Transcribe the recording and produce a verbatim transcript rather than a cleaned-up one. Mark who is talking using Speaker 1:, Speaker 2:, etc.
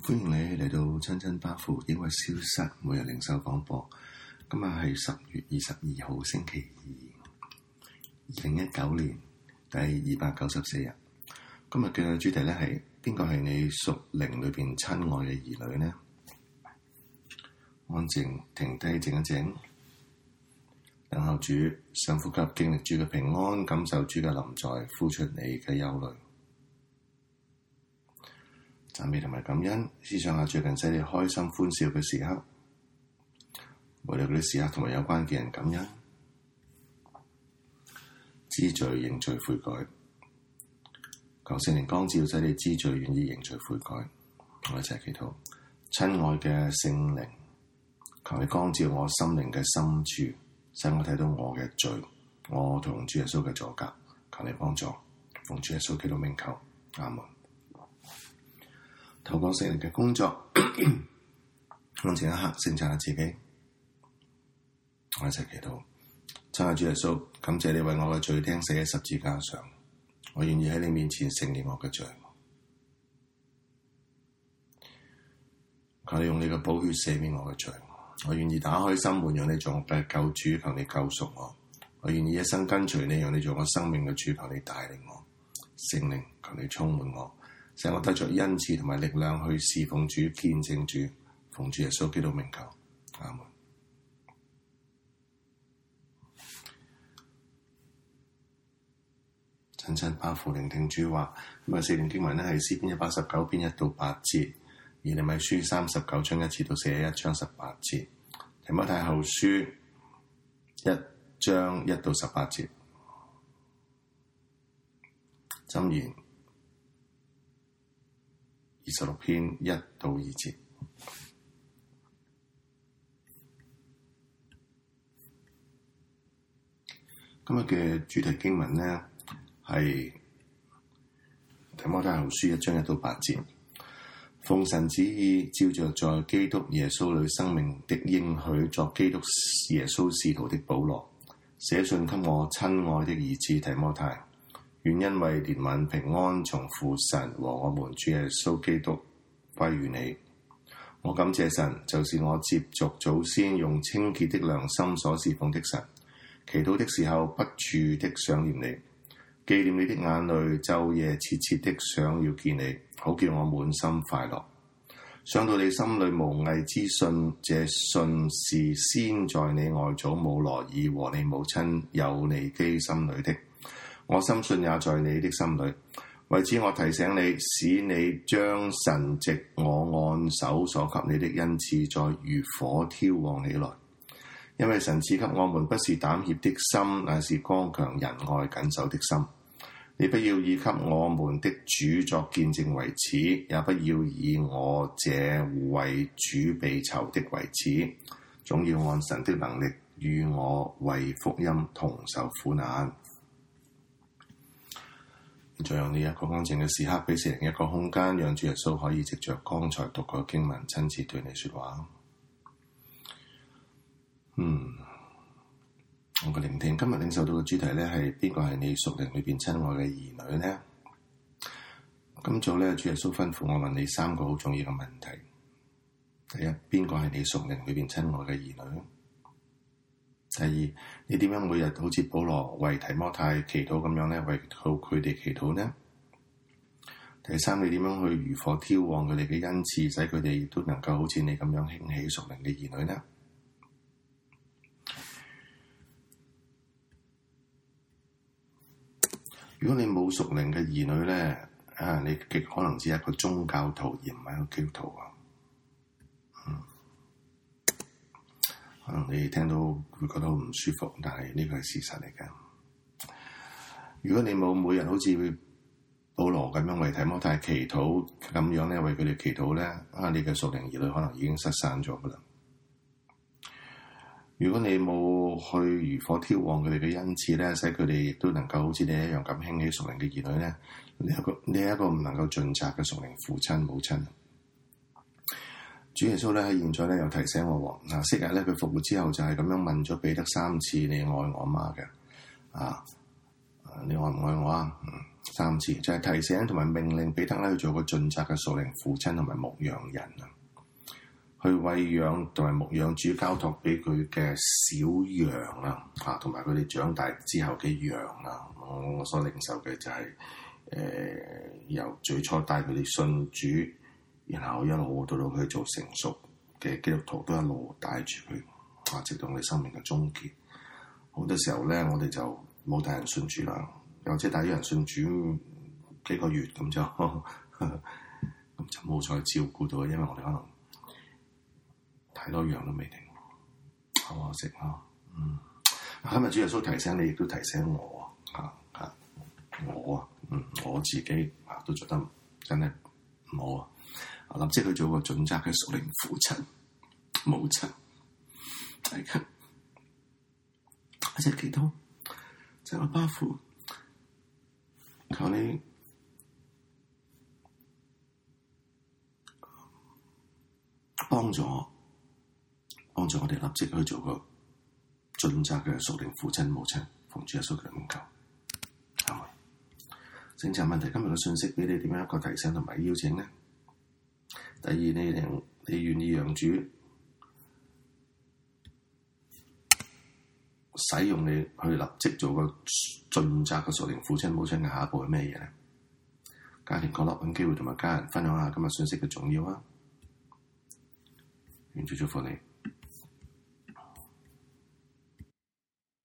Speaker 1: 歡迎你嚟到親親巴父英文消失每日靈修廣播。今日係十月二十二號星期二，二零一九年第二百九十四日。今日嘅主題咧係邊個係你屬靈裏邊親愛嘅兒女呢？安靜停低靜一靜，等候主，深呼吸，經歷主嘅平安，感受主嘅臨在，呼出你嘅憂慮。讚美同埋感恩，思想下最近使你開心歡笑嘅時刻，為了嗰啲時刻同埋有關嘅人感恩，知罪認罪悔改，求聖靈光照使你知罪願意認罪悔改。我一齊祈禱，親愛嘅聖靈，求你光照我心靈嘅深處，使我睇到我嘅罪，我同主耶穌嘅阻隔，求你幫助，奉主耶穌基督名求，阿門。透過聖靈嘅工作，安靜一刻，省察下自己。我一齊祈禱，親愛主耶穌，感謝你為我嘅罪釘死喺十字架上，我願意喺你面前承認我嘅罪。求你用你嘅寶血赦免我嘅罪，我願意打開心門，讓你做我嘅救主，求你救贖我。我願意一生跟隨你，讓你做我生命嘅主，求你帶領我。聖靈，求你充滿我，使我得着恩賜同埋力量去侍奉主、見證主，奉主耶穌基督名求，阿門。親親巴父聆聽主話，咁啊，四段經文咧係詩篇一百一十九篇一到八節，耶利米書三十九章一節到四十一章十八節，提摩太後書一章一到十八節，箴言二十六篇一到二節。今日嘅主題經文呢係提摩太後書一章一到八節，奉神旨意，照着在基督耶穌裏生命的應許，作基督耶穌使徒的保羅，寫信給我親愛的兒子提摩太。願因為憐憫平安從父神和我們主耶穌基督歸於你。我感謝神，就是我接續祖先用清潔的良心所侍奉的神。祈禱的時候不住的想念你，紀念你的眼淚，晝夜切切的想要見你，好叫我滿心快樂。想到你心裏無偽之信，這信是先在你外祖母羅爾和你母親友尼基心裏的。我深信也在你的心裏，為此我提醒你，使你將神藉我按手所給你的恩賜再如火挑旺起來。因為神賜給我們不是膽怯的心，乃是剛強仁愛謹守的心。你不要以給我們的主作見證為恥，也不要以我這為主被囚的為恥，總要按神的能力與我為福音同受苦難。再用呢一個安靜嘅時刻，俾聖靈一個空間，讓主耶穌可以藉着剛才讀過經文，親自對你說話。嗯，我嘅聆聽今日領受到嘅主題咧，係邊個係你屬靈裏邊親愛嘅兒女呢？今早咧，主耶穌吩咐我問你三個好重要嘅問題。第一，邊個係你屬靈裏邊親愛嘅兒女？第二，你點樣每日好似保羅為提摩太祈禱咁樣咧，為佢哋祈禱呢？第三，你點樣去如火挑旺佢哋嘅恩賜，使佢哋亦都能夠好似你咁樣興起屬靈嘅兒女呢？如果你冇屬靈嘅兒女咧，啊，你極可能只係一個宗教徒，而唔係一個基督徒啊。嗯。可能你聽到會覺得好唔舒服，但係呢個係事實嚟嘅。如果你冇每日好似保羅咁樣為提摩太祈禱咁樣咧，為佢哋祈禱咧，啊，你嘅屬靈兒女可能已經失散咗噶啦。如果你冇去如火挑旺佢哋嘅恩賜咧，使佢哋亦都能夠好似你一樣咁興起屬靈嘅兒女咧，你係一個你係一個唔能夠盡責嘅屬靈父親母親。主耶穌咧喺現在咧又提醒我，嗱，昔日咧佢復活之後就係咁樣問咗彼得三次：你愛我嗎嘅？啊，你愛唔愛我啊？ 三次，就係、是、提醒同埋命令彼得咧去做個盡責嘅屬靈父親同埋牧羊人啊，去餵養同埋牧養主交託俾佢嘅小羊啊，啊，同埋佢哋長大之後嘅羊啊，我我所領受嘅就係、是、誒、呃、由最初帶佢哋信主，然後一路到到佢做成熟嘅基督徒，都一路帶住佢啊，直到我哋生命嘅終結。好多時候咧，我哋就冇帶人信主啦，或者帶啲人信主幾個月咁就咁就冇再照顧到，因為我哋可能太多樣都未定，好可惜啊！嗯，今日主耶穌提醒你，亦都提醒我啊啊，我啊，嗯，我自己啊都覺得真係唔好啊！立即去做個盡責嘅屬靈父親、母親，係嘅。一齊祈禱，就阿爸父，求你幫助我，幫助我哋立即去做個盡責嘅屬靈父親母親，奉主耶穌嘅名求。阿門。聖經問題，今日嘅信息俾你點樣一個提醒同埋邀請呢？第二，你哋你願意讓主使用你去立即做個盡責嘅屬靈父親母親嘅下一步係咩嘢咧？家庭角落揾機會同埋家人分享下今日信息嘅重要啊！願主祝福你。